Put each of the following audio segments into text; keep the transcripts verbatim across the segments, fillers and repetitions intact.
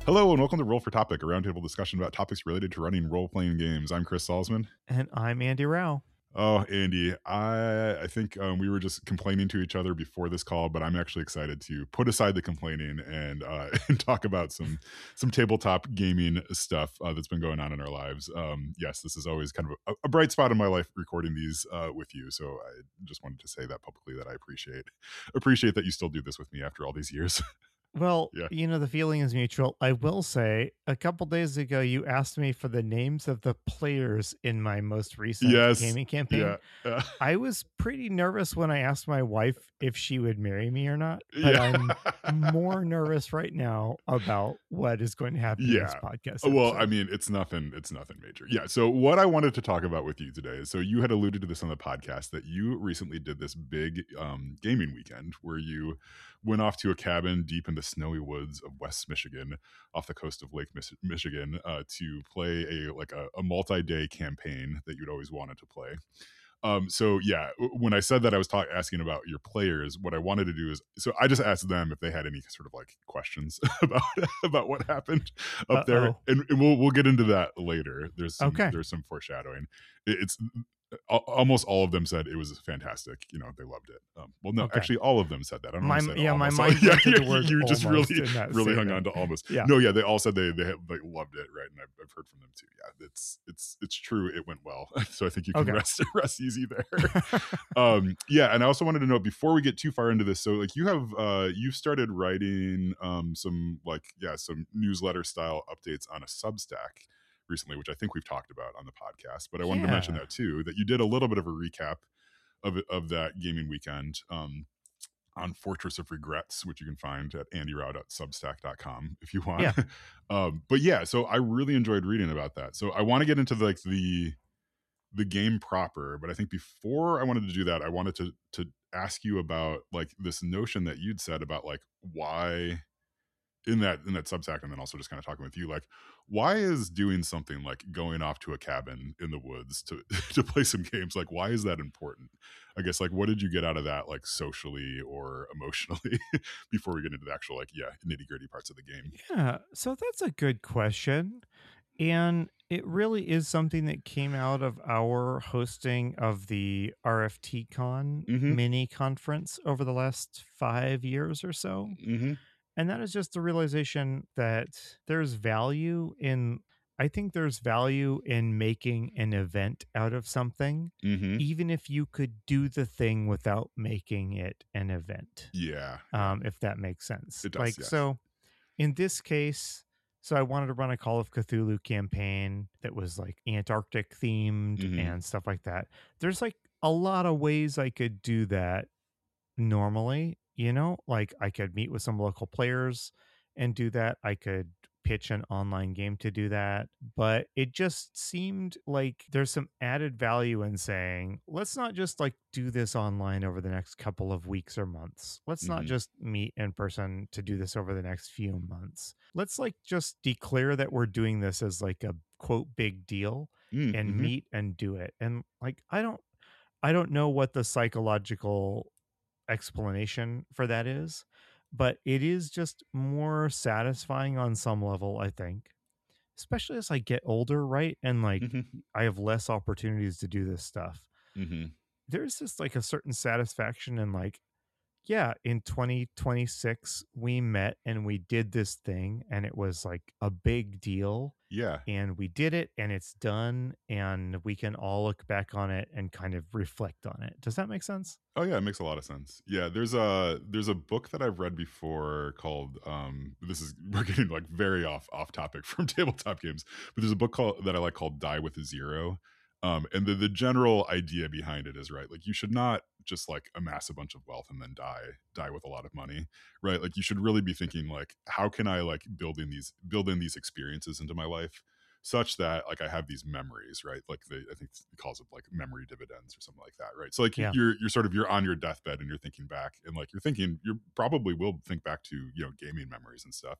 Hello and welcome to Roll for Topic, a roundtable discussion about topics related to running role-playing games. I'm Chris Salzman. And I'm Andy Rao. Oh, Andy, I I think um, we were just complaining to each other before this call, but I'm actually excited to put aside the complaining and uh, and talk about some some tabletop gaming stuff uh, that's been going on in our lives. Um, yes, this is always kind of a, a bright spot in my life recording these uh, with you. So I just wanted to say that publicly, that I appreciate appreciate that you still do this with me after all these years. Well, Yeah. you know, the feeling is mutual. I will say, a couple days ago, you asked me for the names of the players in my most recent Yes. gaming campaign. Yeah. Uh, I was pretty nervous when I asked my wife if she would marry me or not, but yeah. I'm more nervous right now about what is going to happen in this Yeah. podcast Well, episode. I mean, it's nothing, it's nothing major. Yeah. So what I wanted to talk about with you today is, so you had alluded to this on the podcast that you recently did this big um, gaming weekend where you went off to a cabin deep in the snowy woods of West Michigan, off the coast of Lake Mich- Michigan, uh, to play a like a, a multi-day campaign that you'd always wanted to play. Um, so yeah, w- when I said that, I was talk- asking about your players. What I wanted to do is, so I just asked them if they had any sort of like questions about about what happened up there, Uh-oh. and, and we'll we'll get into that later. There's some, Okay. there's some foreshadowing. It, it's al- almost all of them said it was fantastic. You know, they loved it. Um, well, no, Okay. actually, all of them said that. I don't My- want to say yeah, my almost. mind yeah, went to the yeah, word you just almost really in that really hung on statement. to almost. Yeah. No, yeah, they all said they they like loved it, right? And I've, I've heard from them too. Yeah, it's it's it's true. It went well, so I think you can Okay. rest rest easy there. um, yeah, and I also wanted to know, before we get too far into this, so like you have uh, you've started writing um, some like yeah some newsletter style updates on a Substack recently, which I think we've talked about on the podcast. But I wanted to mention Yeah. that too, that you did a little bit of a recap of it, of that gaming weekend. Um, on Fortress of Regrets, which you can find at andy rao dot substack dot com if you want. Yeah. um, but yeah, so I really enjoyed reading about that. So I want to get into like the the game proper, but I think before I wanted to do that, I wanted to to ask you about like this notion that you'd said about like why in that in that Substack, and then also just kind of talking with you, like why is doing something like going off to a cabin in the woods to to play some games, like why is that important? I guess like what did you get out of that, like socially or emotionally, before we get into the actual like yeah nitty gritty parts of the game? Yeah. So that's a good question. And it really is something that came out of our hosting of the R F T Con Mm-hmm. mini conference over the last five years or so. Mm-hmm. And that is just the realization that there's value in, I think there's value in making an event out of something, Mm-hmm. even if you could do the thing without making it an event, Yeah. yeah. um, if that makes sense. It does, Like, yes. so in this case, so I wanted to run a Call of Cthulhu campaign that was like Antarctic themed Mhm. and stuff like that. There's like a lot of ways I could do that normally, you know, like I could meet with some local players and do that. I could pitch an online game to do that, but it just seemed like there's some added value in saying, let's not just like do this online over the next couple of weeks or months. Let's not Mhm. just meet in person to do this over the next few months. Let's like just declare that we're doing this as like a quote big deal Mm, and mhm. meet and do it. And like I don't I don't know what the psychological explanation for that is, but it is just more satisfying on some level, I think, especially as I get older, right? And like Mhm. I have less opportunities to do this stuff. Mhm. There's just like a certain satisfaction in like, yeah, in twenty twenty-six, we met and we did this thing and it was like a big deal Yeah. and we did it and it's done and we can all look back on it and kind of reflect on it. Does that make sense? Oh yeah, it makes a lot of sense. Yeah, there's a there's a book that I've read before called um this is we're getting like very off off topic from tabletop games, but there's a book called that I like called Die with a Zero. Um and the the general idea behind it is, right, like you should not just like amass a bunch of wealth and then die die with a lot of money, right? Like you should really be thinking like how can I like build in these build in these experiences into my life such that like I have these memories, right? Like they, I think it calls it like memory dividends or something like that, right? So like Yeah. you're you're sort of you're on your deathbed and you're thinking back, and like you're thinking you probably will think back to you know gaming memories and stuff.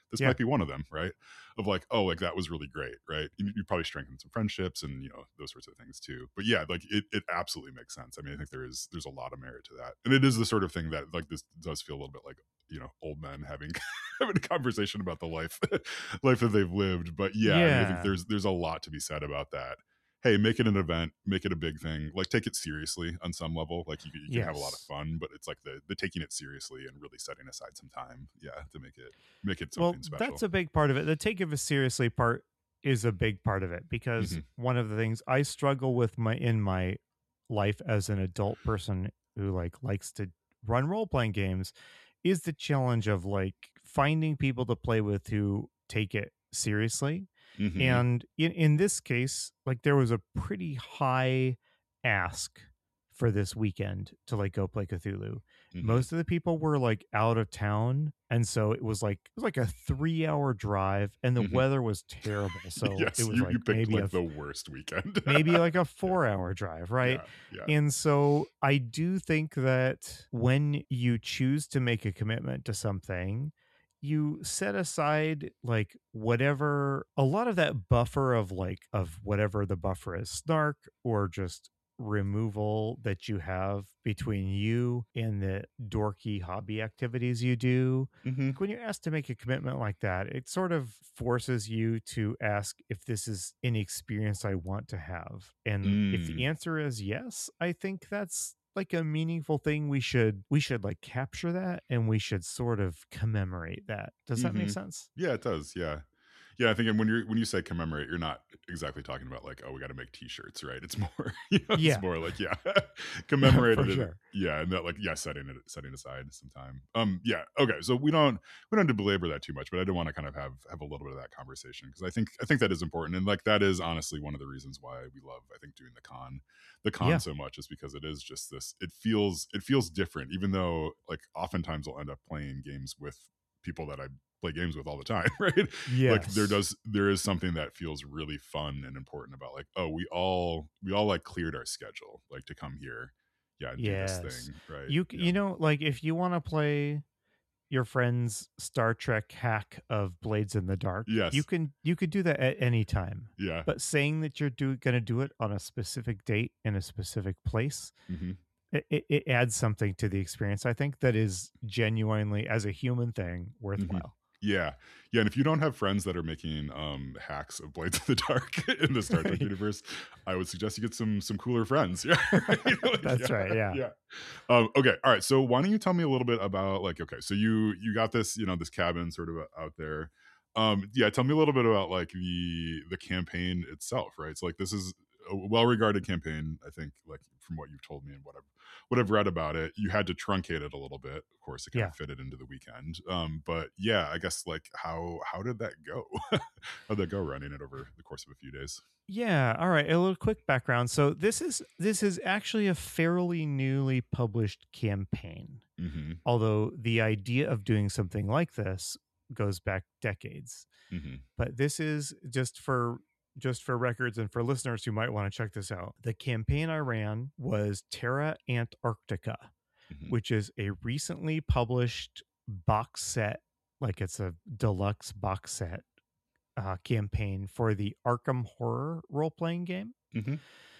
this Yeah. might be one of them, right? Of like, oh, like that was really great, right? You, you probably strengthen some friendships and you know those sorts of things too. But yeah, like it, it absolutely makes sense. I mean, I think there is there's a lot of merit to that, and it is the sort of thing that like this does feel a little bit like you know old men having having a conversation about the life life that they've lived. But yeah, I mean, I think Yeah. there's there's a lot to be said about that. Hey, make it an event, make it a big thing, like take it seriously on some level. Like you, can- you can have a lot of Yes. fun, but it's like the the taking it seriously and really setting aside some time, yeah, to make it make it Well, something that's special. a big part of it. The take of it seriously part is a big part of it because Hmm. one of the things I struggle with my in my life as an adult person who like likes to run role playing games is the challenge of like finding people to play with who take it seriously. Hmm. And in in this case, like there was a pretty high ask for this weekend to like go play Cthulhu. Hmm. Most of the people were like out of town, and so it was like it was like a three hour drive, and the Hmm. weather was terrible, so it Yes, was you like you picked maybe a like f- the worst weekend. maybe like a Yeah, four hour drive, right? yeah, yeah. And so I do think that when you choose to make a commitment to something, you set aside like whatever a lot of that buffer of like of whatever the buffer is, snark or just removal that you have between you and the dorky hobby activities you do. Hmm. Like when you're asked to make a commitment like that, it sort of forces you to ask if this is an experience I want to have. And if the Mm. answer is yes, I think that's like a meaningful thing we should we should like capture that and we should sort of commemorate that. Does that make Hmm. sense? Yeah, it does. Yeah. Yeah, I think when you're when you say commemorate, you're not exactly talking about like, oh, we got to make T-shirts, right? It's more, you know, it's Yeah, more like, yeah, commemorated for it, sure. yeah, and that like, yeah, setting it setting aside some time. Um, yeah, okay, so we don't we don't have to belabor that too much, but I do want to kind of have have a little bit of that conversation because I think I think that is important, and like that is honestly one of the reasons why we love I think doing the con the con Yeah. so much is because it is just this. It feels it feels different, even though like oftentimes I'll end up playing games with people that I play games with all the time, right? Like there Yes. does there is something that feels really fun and important about like, oh, we all we all like cleared our schedule like to come here, yeah, and do this Yes. thing, right? You c- Yeah. you know, like if you want to play your friend's Star Trek hack of Blades in the Dark, you Yes. can you could do that at any time. Yeah. But saying that you're do, gonna do it on a specific date in a specific place, Hmm. it, it, it adds something to the experience. I think that is genuinely, as a human thing, Hmm. worthwhile. Yeah. Yeah. And if you don't have friends that are making um hacks of Blades of the Dark in the Star Trek universe, I would suggest you get some some cooler friends. Yeah. Right? Like, That's yeah. right. Yeah. Yeah. Um, okay. All right. So why don't you tell me a little bit about like, okay, so you you got this, you know, this cabin sort of out there. Um, yeah, tell me a little bit about like the the campaign itself, right? So like this is a well-regarded campaign, I think, like from what you've told me and what I've what I've read about it. You had to truncate it a little bit, of course, to kind of Yeah. fit it into the weekend. Um, but yeah, I guess like how how did that go? How'd that go running it over the course of a few days? Yeah. All right. A little quick background. So this is this is actually a fairly newly published campaign. Mm-hmm. Although the idea of doing something like this goes back decades. Mm-hmm. But this is just for just for records and for listeners who might want to check this out. The campaign I ran was Terra Antarctica, Mm-hmm. which is a recently published box set, like it's a deluxe box set uh, campaign for the Arkham Horror role playing game. Mm-hmm.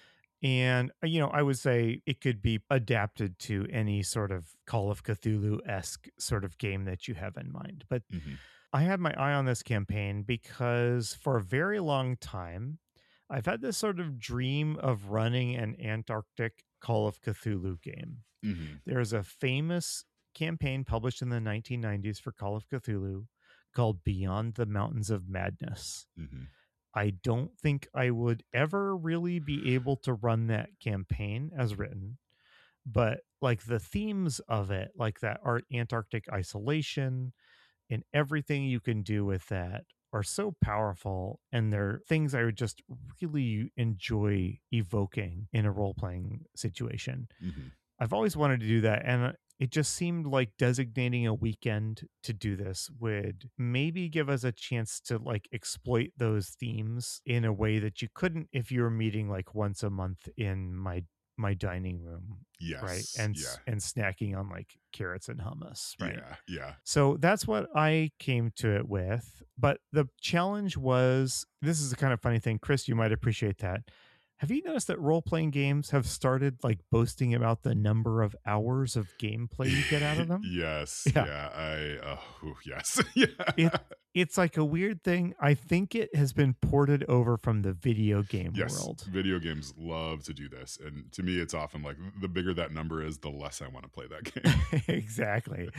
And, uh, you know, I would say it could be adapted to any sort of Call of Cthulhu esque sort of game that you have in mind. But Mm-hmm. I had my eye on this campaign because for a very long time, I've had this sort of dream of running an Antarctic Call of Cthulhu game. Mm-hmm. There's a famous campaign published in the nineteen nineties for Call of Cthulhu called Beyond the Mountains of Madness. Mm-hmm. I don't think I would ever really be able to run that campaign as written, but like the themes of it, like that art Antarctic isolation and everything you can do with that are so powerful, and they're things I would just really enjoy evoking in a role-playing situation. Mm-hmm. I've always wanted to do that, and uh, it just seemed like designating a weekend to do this would maybe give us a chance to like exploit those themes in a way that you couldn't if you were meeting like once a month in my my dining room right? Yes. And Yeah. s- and snacking on like carrots and hummus, right? Yeah. Yeah. So that's what I came to it with. But the challenge was, this is a kind of funny thing. Chris, you might appreciate that. Have you noticed that role playing games have started like boasting about the number of hours of gameplay you get out of them? Yes. Yeah. Yeah. I, uh, ooh, yes. Yeah. It it's like a weird thing. I think it has been ported over from the video game Yes. world. Video games love to do this. And to me, it's often like the bigger that number is, the less I want to play that game. Exactly.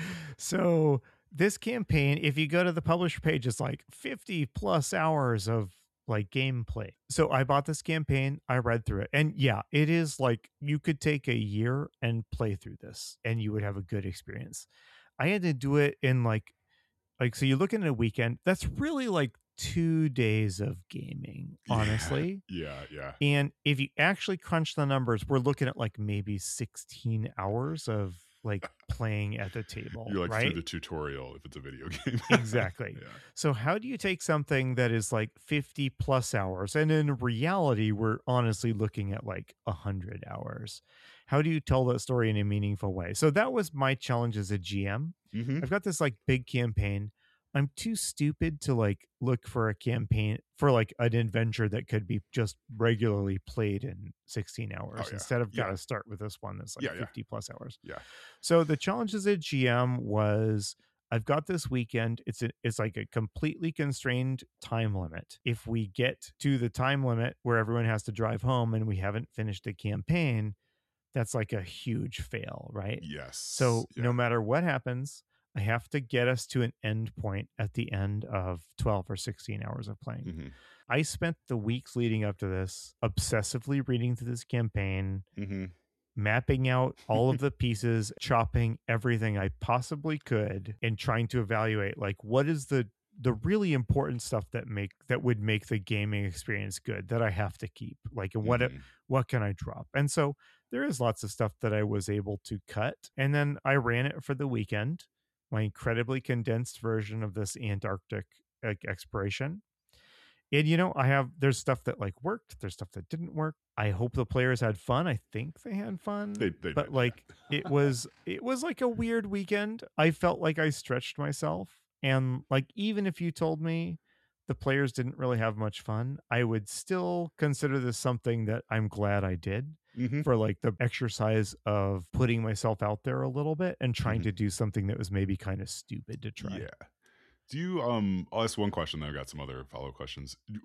So this campaign, if you go to the publisher page, it's like fifty plus hours of like gameplay. So I bought this campaign, I read through it. And yeah, it is like you could take a year and play through this and you would have a good experience. I had to do it in like like so you're looking at a weekend. That's really like two days of gaming, Yeah. honestly. Yeah. Yeah. And if you actually crunch the numbers, we're looking at like maybe sixteen hours of like playing at the table, You're like through right? the tutorial if it's a video game. Exactly. Yeah. So, how do you take something that is like fifty plus hours? And in reality, we're honestly looking at like one hundred hours. How do you tell that story in a meaningful way? So, that was my challenge as a G M. Hmm. I've got this like big campaign. I'm too stupid to like look for a campaign for like an adventure that could be just regularly played in sixteen Oh hours. yeah. Instead, I've got Yeah. to start with this one that's like Yeah. Yeah. fifty plus hours. Yeah. So the challenge as a G M was I've got this weekend. It's a, it's like a completely constrained time limit. If we get to the time limit where everyone has to drive home and we haven't finished the campaign, that's like a huge fail, right? Yes. So no Yeah. matter what happens, I have to get us to an end point at the end of twelve or sixteen hours of playing. Hmm. I spent the weeks leading up to this obsessively reading through this campaign, Hmm. mapping out all of the pieces, chopping everything I possibly could, and trying to evaluate like what is the the really important stuff that make that would make the gaming experience good that I have to keep. Like and what it- Hmm. what can I drop? And so there is lots of stuff that I was able to cut. And then I ran it for the weekend, my incredibly condensed version of this Antarctic like, exploration. And you know, I have there's stuff that like worked, there's stuff that didn't work. I hope the players had fun. I think they had fun, They they but did. like Yeah. it was it was like a weird weekend. I felt like I stretched myself and like even if you told me the players didn't really have much fun, I would still consider this something that I'm glad I did Hmm. for like the exercise of putting myself out there a little bit and trying Hmm. to do something that was maybe kind of stupid to try. Yeah. Do you um I'll ask one question, then I've got some other follow questions. Do,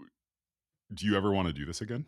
do you ever want to do this again?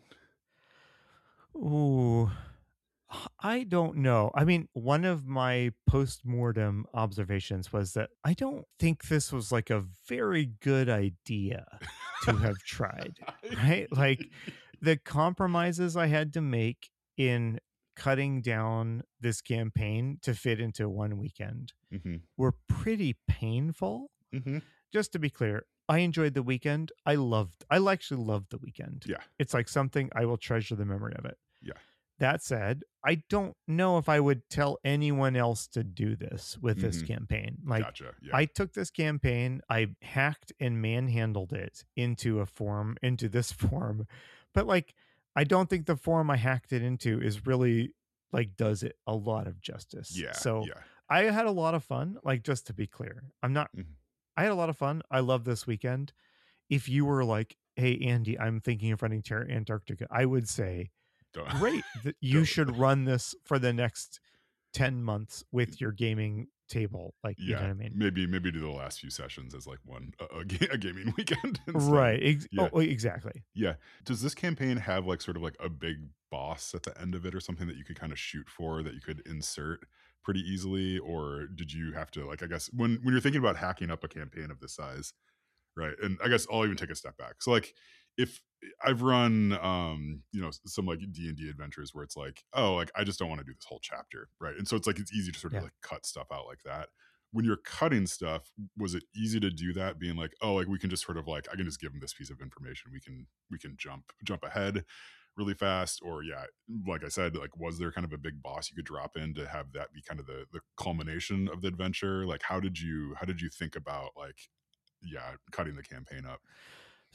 Ooh, I don't know. I mean, one of my post-mortem observations was that I don't think this was like a very good idea to have tried, right? Like the compromises I had to make in cutting down this campaign to fit into one weekend Hmm. were pretty painful. Hmm. Just to be clear, I enjoyed the weekend. I loved I actually loved the weekend. Yeah. It's like something I will treasure the memory of it. Yeah. That said, I don't know if I would tell anyone else to do this with this Hmm. campaign. Like, Gotcha. Yeah. I took this campaign, I hacked and manhandled it into a form, into this form, but like, I don't think the form I hacked it into is really like does it a lot of justice. Yeah. So Yeah. I had a lot of fun. Like, just to be clear, I'm not. Mhm. I had a lot of fun. I love this weekend. If you were like, "Hey, Andy, I'm thinking of running Terra Antarctica," I would say Don't- great that you don't- should run this for the next ten months with your gaming table, like you know yeah. what I mean, Maybe maybe do the last few sessions as like one a, a, ga- a gaming weekend instead. right? Ex- Yeah. oh, exactly. Yeah. Does this campaign have like sort of like a big boss at the end of it or something that you could kind of shoot for that you could insert pretty easily? Or did you have to like I guess when when you're thinking about hacking up a campaign of this size, right? And I guess I'll even take a step back. So like if I've run um, you know, some like D and D adventures where it's like, oh, like I just don't want to do this whole chapter, right? And so it's like it's easy to sort of Yeah. like cut stuff out like that. When you're cutting stuff, was it easy to do that being like, oh, like we can just sort of like I can just give them this piece of information. We can we can jump jump ahead really fast or yeah, like I said, like was there kind of a big boss you could drop in to have that be kind of the the culmination of the adventure? Like how did you how did you think about like yeah, cutting the campaign up?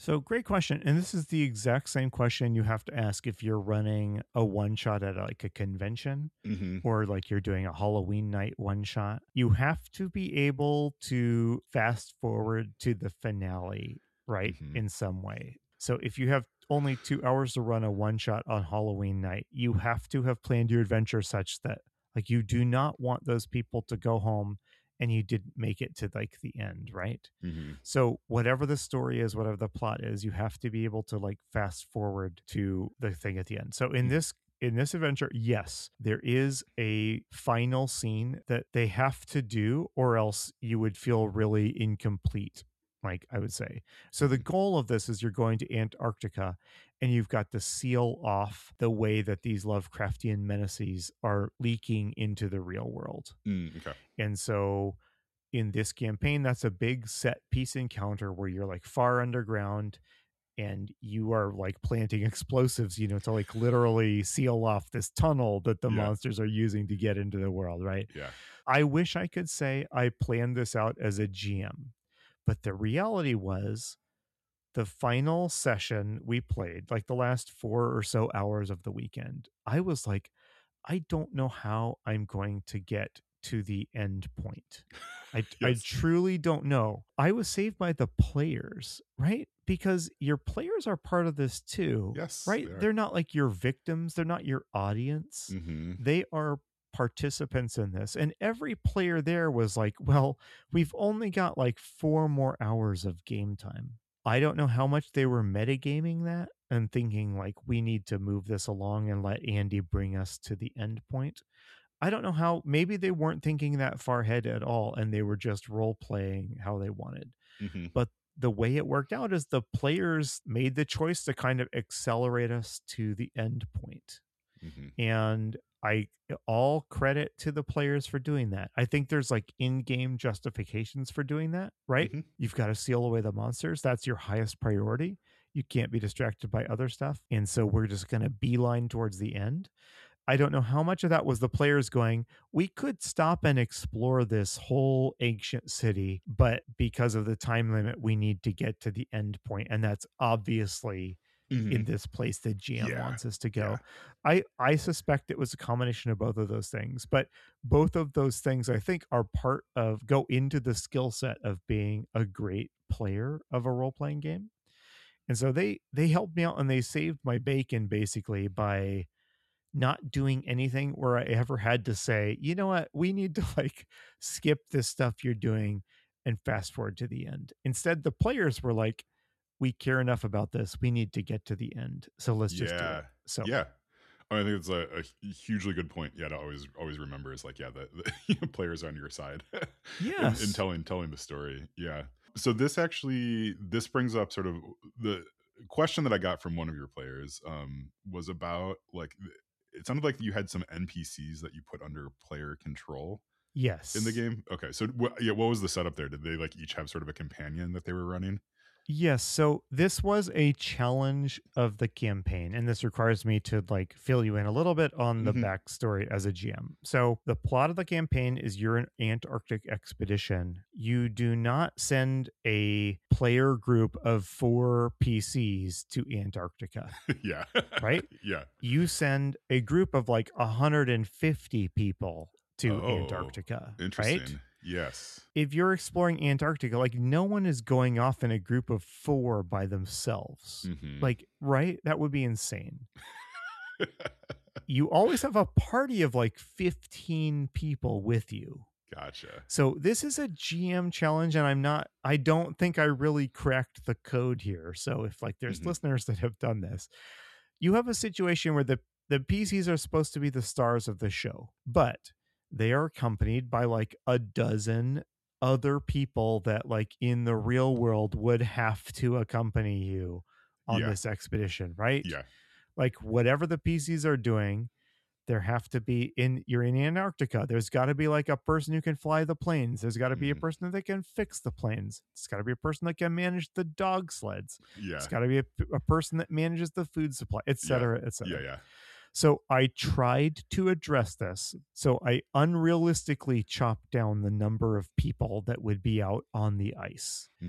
So, great question. And this is the exact same question you have to ask if you're running a one shot at like a convention Hmm. or like you're doing a Halloween night one shot. You have to be able to fast forward to the finale, right? Hmm. In some way. So, if you have only two hours to run a one shot on Halloween night, you have to have planned your adventure such that like you do not want those people to go home and you didn't make it to like the end, right? Hmm. So whatever the story is, whatever the plot is, you have to be able to like fast forward to the thing at the end. So in this in this adventure, yes, there is a final scene that they have to do, or else you would feel really incomplete, like I would say. So the Hmm. goal of this is you're going to Antarctica and you've got to seal off the way that these Lovecraftian menaces are leaking into the real world. Mm, okay. And so in this campaign, that's a big set piece encounter where you're like far underground and you are like planting explosives, you know, to like literally seal off this tunnel that the Yeah. monsters are using to get into the world, right? Yeah. I wish I could say I planned this out as a G M, but the reality was the final session we played, like the last four or so hours of the weekend, I was like, I don't know how I'm going to get to the end point. I I Yes. truly don't know. I was saved by the players, right? Because your players are part of this too, Yes, right? they are. They're not like your victims, they're not your audience. Hmm. They are participants in this. And every player there was like, well, we've only got like four more hours of game time. I don't know how much they were metagaming that and thinking like we need to move this along and let Andy bring us to the end point. I don't know how, maybe they weren't thinking that far ahead at all and they were just role playing how they wanted. Hmm. But the way it worked out is the players made the choice to kind of accelerate us to the end point. Hmm. And I all credit to the players for doing that. I think there's like in-game justifications for doing that, right? Hmm. You've got to seal away the monsters. That's your highest priority. You can't be distracted by other stuff. And so we're just going to beeline towards the end. I don't know how much of that was the players going, we could stop and explore this whole ancient city, but because of the time limit, we need to get to the end point. And that's obviously Hmm. in this place the G M Yeah. wants us to Yeah. go. I I suspect it was a combination of both of those things, but both of those things I think are part of go into the skill set of being a great player of a role playing game. And so they they helped me out and they saved my bacon basically by not doing anything where I ever had to say, you know what, we need to like skip this stuff you're doing and fast forward to the end. Instead, the players were like, we care enough about this. We need to get to the end. So let's just do it. Yeah. So, Yeah. I think it's a, a hu- hugely good point. Yeah, to always always remember is like, yeah, the, the you know, players are on your side in, in yes. telling telling the story. Yeah. So this actually this brings up sort of the question that I got from one of your players um, was about like it sounded like you had some N P Cs that you put under player control in the Yes. game. Okay, so wh- yeah, what was the setup there? Did they like each have sort of a companion that they were running? Yes, so this was a challenge of the campaign, and this requires me to like fill you in a little bit on the Hmm. backstory as a G M. So the plot of the campaign is you're an Antarctic expedition. You do not send a player group of four P Cs to Antarctica, Yeah. right? Yeah. You send a group of like one hundred fifty people to Oh, Antarctica, right? interesting. Yes. If you're exploring Antarctica, like no one is going off in a group of four by themselves. Hmm. Like, right? That would be insane. You always have a party of like fifteen people with you. Gotcha. So this is a G M challenge, and I'm not, I don't think I really cracked the code here. So if like there's Hmm. listeners that have done this, you have a situation where the the P Cs are supposed to be the stars of the show, but they are accompanied by like a dozen other people that like in the real world would have to accompany you on Yeah. this expedition, right? Yeah. Like whatever the P Cs are doing, there have to be in you're in Antarctica. There's got to be like a person who can fly the planes. There's got to be a Hmm. person that can fix the planes. It's got to be a person that can manage the dog sleds. It's Yeah. got to be a, a person that manages the food supply, et Yeah. cetera, et Yeah. cetera. Yeah. So I tried to address this. So I unrealistically chopped down the number of people that would be out on the ice. Hmm.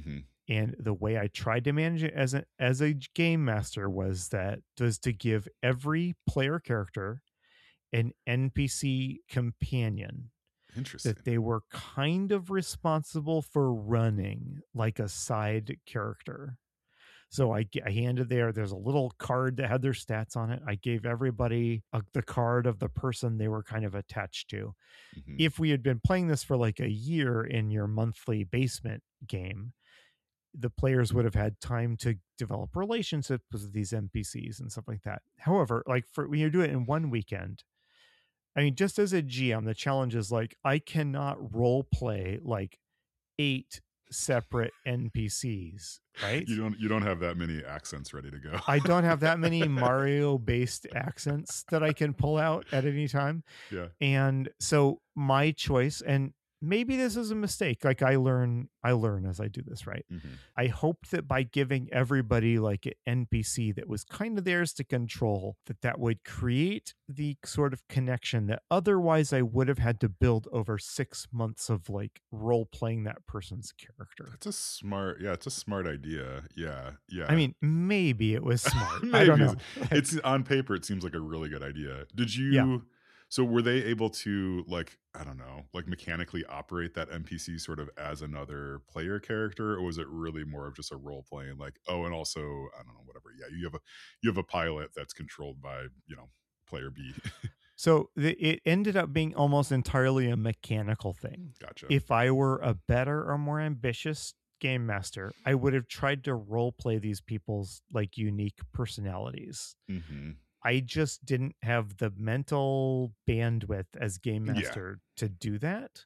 And the way I tried to manage it as a as a game master was that was to give every player character an N P C companion that Interesting. they were kind of responsible for running like a side character. So I, g- I handed there, there's a little card that had their stats on it. I gave everybody a, the card of the person they were kind of attached to. Hmm. If we had been playing this for like a year in your monthly basement game, the players would have had time to develop relationships with these N P Cs and stuff like that. However, like for when you do it in one weekend, I mean, just as a G M, the challenge is like I cannot role play like eight separate N P Cs, right? You don't you don't have that many accents ready to go. I don't have that many Mario based accents that I can pull out at any time. Yeah. And so my choice, and maybe this is a mistake, like I learn I learn as I do this, right? Hmm. I hoped that by giving everybody like an N P C that was kind of theirs to control, that that would create the sort of connection that otherwise I would have had to build over six months of like role playing that person's character. That's a smart, yeah, it's a smart idea. Yeah, I yeah. mean, maybe it was smart. I don't Maybe it's, know. it's on paper. It seems like a really good idea. Did Yeah. you? So were they able to like I don't know, like mechanically operate that N P C sort of as another player character, or was it really more of just a role playing? Like, oh, and also I don't know, whatever. Yeah, you have a you have a pilot that's controlled by you know player B. So the, it ended up being almost entirely a mechanical thing. Gotcha. If I were a better or more ambitious game master, I would have tried to role play these people's like unique personalities. Hmm. I just didn't have the mental bandwidth as game Yeah. master to do that.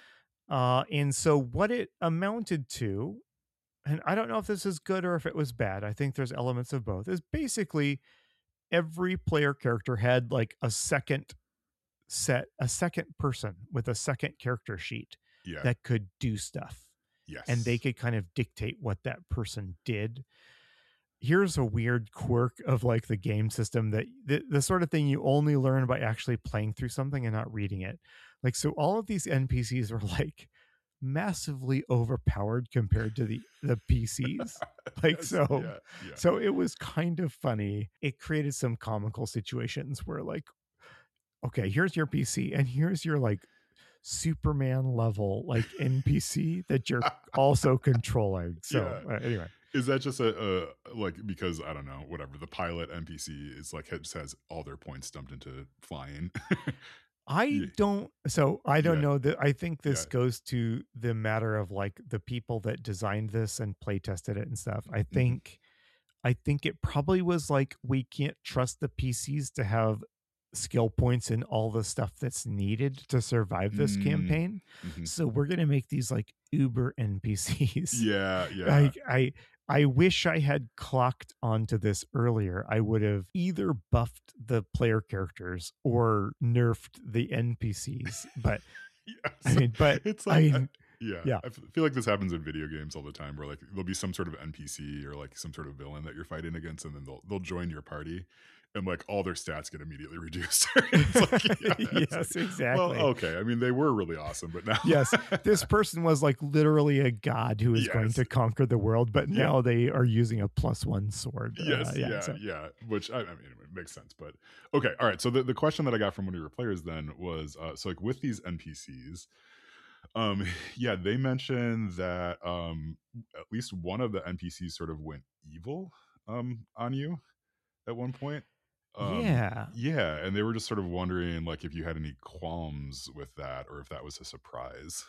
Uh, and so what it amounted to, and I don't know if this is good or if it was bad, I think there's elements of both, is basically every player character had like a second set, a second person with a second character sheet Yeah. that could do stuff. Yes. And they could kind of dictate what that person did. Here's a weird quirk of like the game system that the, the sort of thing you only learn by actually playing through something and not reading it. Like, so all of these N P Cs were like massively overpowered compared to the, the P Cs. Like, Yes, so, yeah, yeah. so it was kind of funny. It created some comical situations where like, okay, here's your P C and here's your like Superman level like N P C that you're also controlling. So Yeah. uh, anyway. Is that just a, a like because I don't know whatever the pilot N P C is like just has all their points dumped into flying? I Yeah. don't so I don't Yeah. know that I think this Yeah. goes to the matter of like the people that designed this and play tested it and stuff. I Mhm. think I think it probably was like we can't trust the P Cs to have skill points in all the stuff that's needed to survive this Mm, campaign. mhm. So we're gonna make these like uber N P Cs. Yeah, yeah. Like I I wish I had clocked onto this earlier. I would have either buffed the player characters or nerfed the N P Cs. But Yes. I mean, but it's I like I- mean, yeah, yeah. I f- feel like this happens in video games all the time where like there'll be some sort of N P C or like some sort of villain that you're fighting against and then they'll they'll join your party and like all their stats get immediately reduced. It's like, yeah, it's Yes, like, exactly. well, okay. I mean, they were really awesome, but now Yes, this person was like literally a god who is going Yes. to conquer the world, but Yeah. now they are using a plus one sword. Yes, Uh, yeah, yeah. yeah, so- Which I, I mean, it makes sense. But okay, all right. So the, the question that I got from one of your players then was, uh, so like with these N P Cs, um, yeah, they mentioned that um, at least one of the N P Cs sort of went evil um on you at one point. Um, Yeah. yeah, and they were just sort of wondering like if you had any qualms with that or if that was a surprise.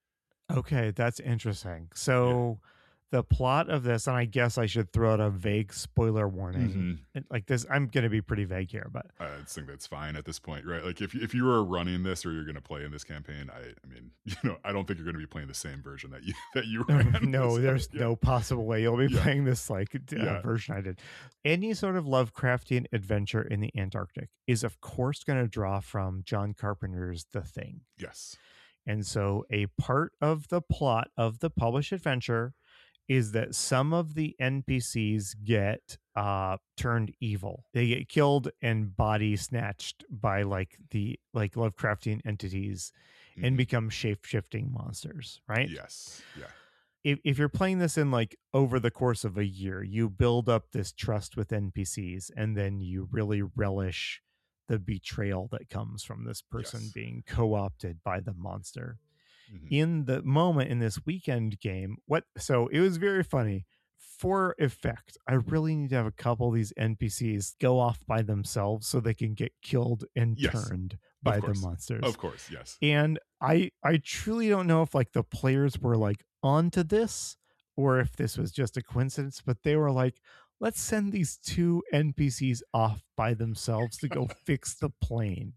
Okay, that's interesting. So the plot of this, and I guess I should throw out a vague spoiler warning. Mhm. And, Like this, I'm going to be pretty vague here, but I think that's fine at this point, right? Like if if you were running this or you're going to play in this campaign, I I mean, you know, I don't think you're going to be playing the same version that you that you ran. no, So, there's yeah. no possible way you'll be Yeah. playing this like uh, Yeah. version I did. Any sort of Lovecraftian adventure in the Antarctic is, of course, going to draw from John Carpenter's The Thing. Yes. And so a part of the plot of the published adventure is that some of the N P Cs get uh turned evil. They get killed and body snatched by like the like Lovecraftian entities and Mhm. become shape-shifting monsters, right? Yes. Yeah. if, if you're playing this in like over the course of a year, you build up this trust with N P Cs, and then you really relish the betrayal that comes from this person Yes. being co-opted by the monster. Hmm. In the moment in this weekend game, what so it was very funny. For effect, I really need to have a couple of these N P Cs go off by themselves so they can get killed and Yes. turned Of by the course. monsters. Of course. Yes. And I I truly don't know if like the players were like onto this or if this was just a coincidence, but they were like, let's send these two N P Cs off by themselves to go fix the plane.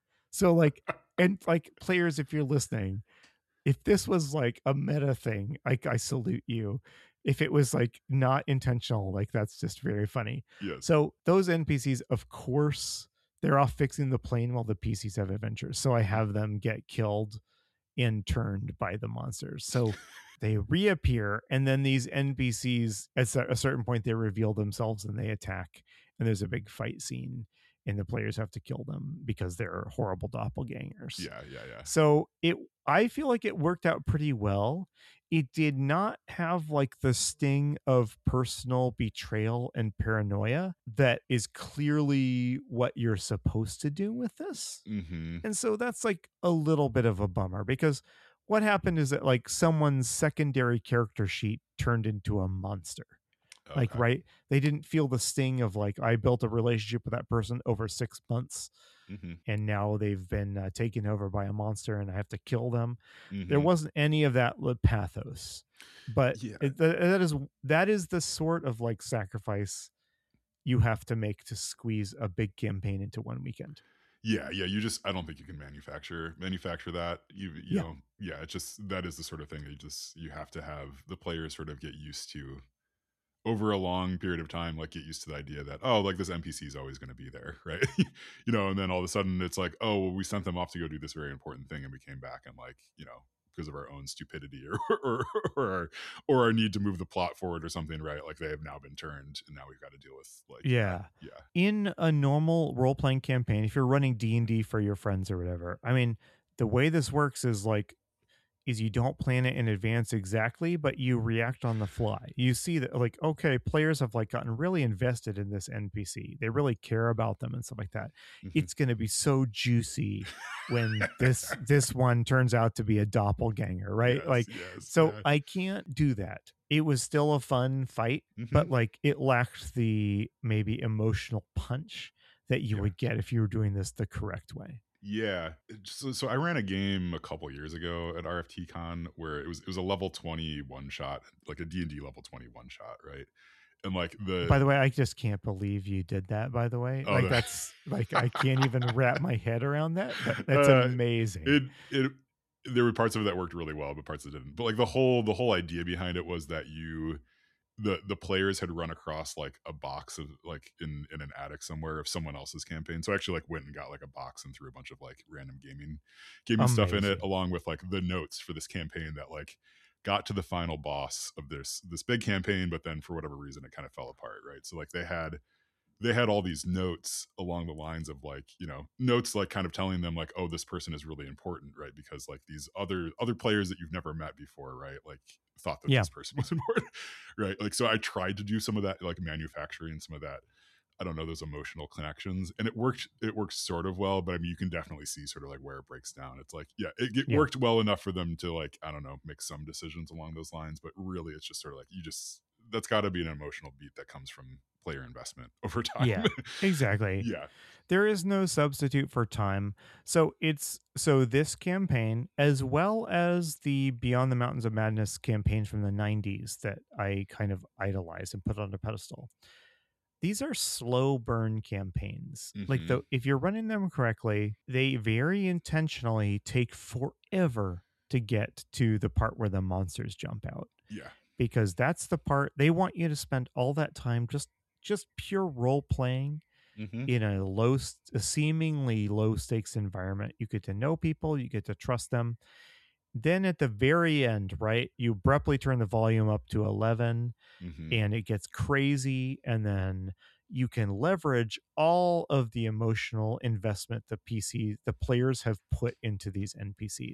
So like, and like players, if you're listening, if this was like a meta thing, like I salute you. If it was like not intentional, like that's just very funny. Yes. So those N P Cs, of course, they're off fixing the plane while the P Cs have adventures. So I have them get killed and turned by the monsters. So they reappear, and then these N P Cs at a certain point they reveal themselves and they attack, and there's a big fight scene, and the players have to kill them because they're horrible doppelgangers. Yeah. Yeah. Yeah. So it I feel like it worked out pretty well. It did not have like the sting of personal betrayal and paranoia that is clearly what you're supposed to do with this. Hmm. And so that's like a little bit of a bummer because what happened is that like someone's secondary character sheet turned into a monster. Like, Okay. right? They didn't feel the sting of like, I built a relationship with that person over six months Hmm. and now they've been uh, taken over by a monster and I have to kill them. There Hmm. wasn't any of that li- pathos, but Yeah. it, th- that is that is the sort of like sacrifice you have to make to squeeze a big campaign into one weekend. Yeah, yeah, you just I don't think you can manufacture manufacture that. You you Yeah, know, yeah, it's just that is the sort of thing that you just you have to have the players sort of get used to over a long period of time, like get used to the idea that, oh, like this N P C is always going to be there, right? You know, and then all of a sudden it's like, oh, well, we sent them off to go do this very important thing and we came back and like, you know, because of our own stupidity or or or our, or our need to move the plot forward or something, right? Like they have now been turned and now we've got to deal with like yeah, yeah. yeah. In a normal role playing campaign, if you're running D and D for your friends or whatever, I mean, the way this works is like is you don't plan it in advance exactly, but you react on the fly. You see that like, okay, players have like gotten really invested in this N P C. They really care about them and stuff like that. Mhm. It's going to be so juicy when this this one turns out to be a doppelganger, right? Yes, Like, yes, so yeah. I can't do that. It was still a fun fight, Hmm. but like it lacked the maybe emotional punch that you Yeah. would get if you were doing this the correct way. Yeah. It- So, so I ran a game a couple years ago at R F T Con where it was it was a level twenty one shot, like a D and D level twenty one shot, right? And like By the the way, I just can't believe you did that, by the way. oh Like, the that's like, I can't even wrap my head around that, but that's uh amazing. it it there were parts of it that worked really well, but parts that didn't. But like the whole the whole idea behind it was that you the the players had run across like a box of like in in an attic somewhere of someone else's campaign. So I actually like went and got like a box and threw a bunch of like random gaming gaming stuff in it Amazing. along with like the notes for this campaign that like got to the final boss of this this big campaign, but then for whatever reason it kind of fell apart, right? So like they had they had all these notes along the lines of like, you know, notes like kind of telling them like, oh, this person is really important, right? Because like these other other players that you've never met before, right, like thought that Yeah. this person was important, right? Like so I tried to do some of that like manufacturing some of that, I don't know, those emotional connections, and it worked it worked sort of well. But I mean you can definitely see sort of like where it breaks down. It's like yeah, it, it Yeah. worked well enough for them to like, I don't know, make some decisions along those lines, but really it's just sort of like you just that's got to be an emotional beat that comes from player investment over time. Yeah. Exactly. Yeah. There is no substitute for time. So it's so this campaign, as well as the Beyond the Mountains of Madness campaign from the nineties that I kind of idolize and put on a pedestal. These are slow burn campaigns. Like Hmm. the if you're running them correctly, they very intentionally take forever to get to the part where the monsters jump out Yeah. because that's the part they want you to spend all that time just just pure role playing Hmm. in a low s- a seemingly low stakes environment. You get to know people, you get to trust them. Then at the very end, right, you abruptly turn the volume up to eleven Hmm. and it gets crazy, and then you can leverage all of the emotional investment the P C the players have put into these N P Cs.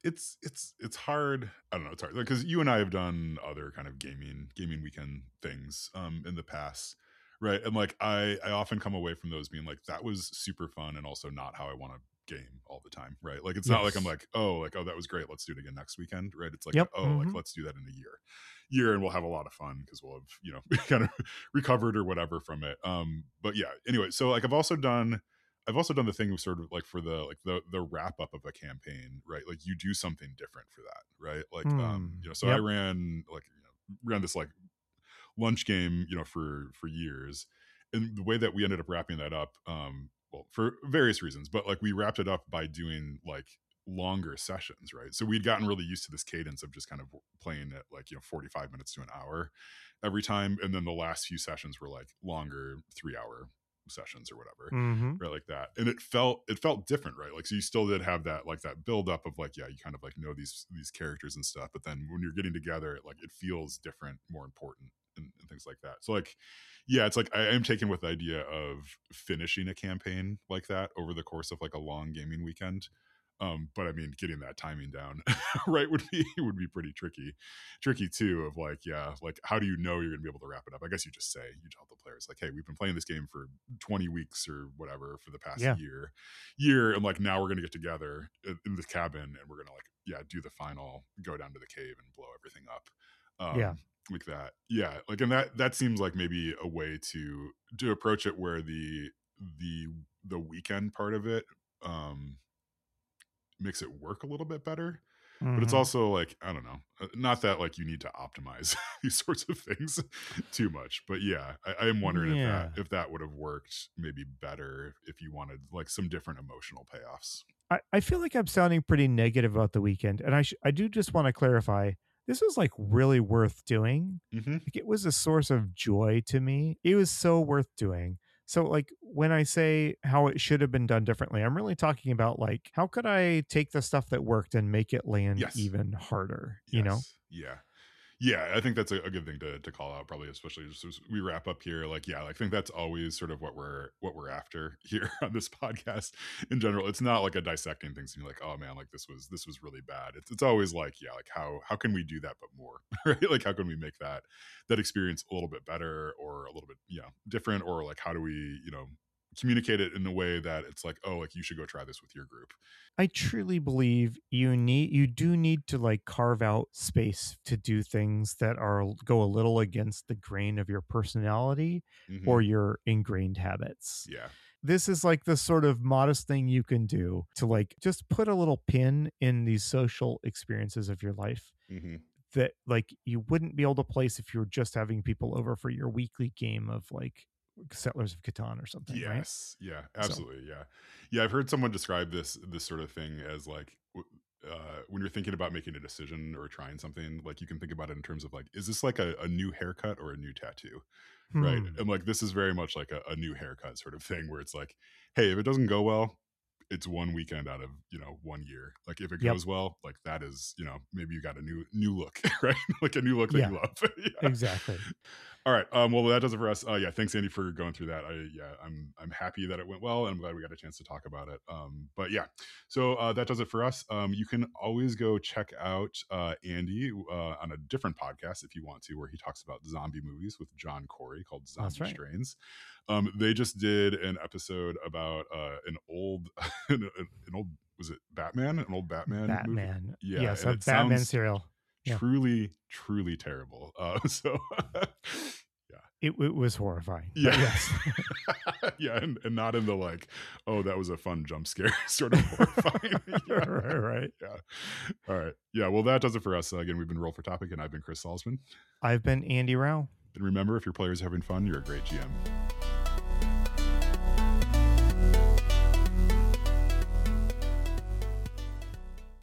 it's it's it's hard. I don't know. It's hard because you and I have done other kind of gaming gaming weekend things um in the past, right? And like I I often come away from those being like that was super fun and also not how I want to game all the time, right? Like it's not like I'm Yes. like, oh, like oh that was great, let's do it again next weekend, right? It's like, Yep. oh, like Hmm. let's do that in a year year and we'll have a lot of fun because we'll have, you know, kind of recovered or whatever from it. Um but yeah, anyway, so like I've also done I've also done the thing of sort of like for the like the the wrap up of a campaign, right? Like you do something different for that, right? Like um, Hmm. you know, so I Yep. ran like you know, ran this like lunch game, you know, for for years. And the way that we ended up wrapping that up, um, well, for various reasons, but like we wrapped it up by doing like longer sessions, right? So we'd gotten really used to this cadence of just kind of playing at like, you know, forty-five minutes to an hour every time. And then the last few sessions were like longer three hour sessions or whatever, Hmm. right? Like that. And it felt it felt different, right? Like so you still did have that like that build up of like, yeah, you kind of like know these these characters and stuff, but then when you're getting together, it like it feels different, more important and, and things like that. So like yeah, it's like I am taken with the idea of finishing a campaign like that over the course of like a long gaming weekend. Um, but I mean, getting that timing down, right, would be would be pretty tricky, tricky too. Of like, yeah, like how do you know you're gonna be able to wrap it up? I guess you just say you tell the players like, hey, we've been playing this game for twenty weeks or whatever for the past Yeah. year, year, and like now we're gonna get together in, in the cabin and we're gonna like, yeah, do the final, go down to the cave and blow everything up. Yeah. Um, like that, yeah, like and that that seems like maybe a way to to approach it where the the the weekend part of it um makes it work a little bit better, but it's Hmm. also like I don't know, uh, not that like you need to optimize these sorts of things too much, but yeah, I, I am wondering if that Yeah. if that would have worked maybe better if you wanted like some different emotional payoffs. I, I feel like I'm sounding pretty negative about the weekend, and I sh- I do just want to clarify. This was like really worth doing. Hmm. Like it was a source of joy to me. It was so worth doing. So like when I say how it should have been done differently, I'm really talking about like how could I take the stuff that worked and make it land Yes. even harder, you know? Yes. Yeah. Yeah, I think that's a, a good thing to to call out, probably, especially just as we wrap up here. Like, yeah, I think that's always sort of what we're what we're after here on this podcast in general. It's not like a dissecting things and you're like, oh man, like this was this was really bad. It's it's always like, yeah, like how how can we do that but more, right? Like how can we make that that experience a little bit better or a little bit, yeah, different, or like how do we, you know, communicate it in a way that it's like, oh, like you should go try this with your group. I truly believe you need you do need to like carve out space to do things that are go a little against the grain of your personality Hmm. or your ingrained habits. Yeah. This is like the sort of modest thing you can do to like just put a little pin in these social experiences of your life Hmm. that like you wouldn't be able to place if you were just having people over for your weekly game of like Settlers of Catan or something, right? Yes. Yeah. So Absolutely. Yeah. Yeah. I've heard someone describe this this sort of thing as like w- uh, when you're thinking about making a decision or trying something, like you can think about it in terms of like, is this like a, a new haircut or a new tattoo? Right. hmm And like this is very much like a, a new haircut sort of thing where it's like, hey, if it doesn't go well, it's one weekend out of, you know, one year. Like if it yep, goes well, like that is, you know, maybe you got a new new look, right? Like a new look that yeah, you love. Yeah. exactly. All right. Um, well, that does it for us. Uh, yeah. Thanks, Andy, for going through that. I, yeah, I'm, I'm happy that it went well, and I'm glad we got a chance to talk about it. Um, but yeah, so uh, that does it for us. Um, you can always go check out uh, Andy uh, on a different podcast if you want to, where he talks about zombie movies with John Corey called That's Zombie right. Strains. Um, they just did an episode about uh, an old, an, an old, was it Batman? An old Batman movie? Batman. Yeah, Yes, and a it Batman sounds serial. Yeah. truly, truly terrible. Uh, so. Yeah. It, it was horrifying. But Yeah. yes. Yeah, and, and not in the like, oh, that was a fun jump scare sort of horrifying. Yeah. right, right. Yeah. All right. Yeah. Well, that does it for us. Uh, again, we've been Roll for Topic, and I've been Chris Salzman. I've been Andy Rao. And remember, if your players are having fun, you're a great G M.